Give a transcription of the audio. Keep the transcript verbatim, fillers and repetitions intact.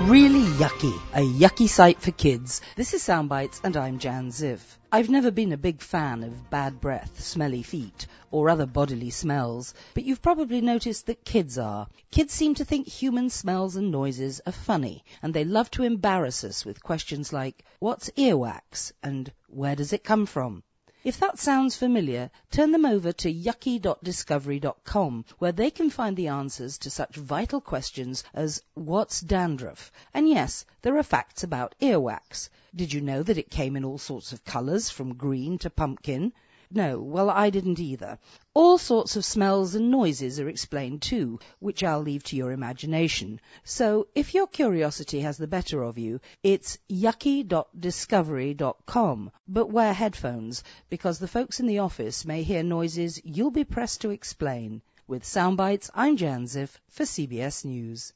Really yucky, a yucky sight for kids. This is Soundbites and I'm Jan Ziv. I've never been a big fan of bad breath, smelly feet, or other bodily smells, but you've probably noticed that kids are. Kids seem to think human smells and noises are funny, and they love to embarrass us with questions like, what's earwax? And where does it come from? If that sounds familiar, turn them over to yucky dot discovery dot com, where they can find the answers to such vital questions as what's dandruff? And yes, there are facts about earwax. Did you know that it came in all sorts of colours, from green to pumpkin? No, well, I didn't either. All sorts of smells and noises are explained too, which I'll leave to your imagination. So, if your curiosity has the better of you, it's yucky dot discovery dot com. But wear headphones, because the folks in the office may hear noises you'll be pressed to explain. With Soundbites, I'm Jan Ziv for C B S News.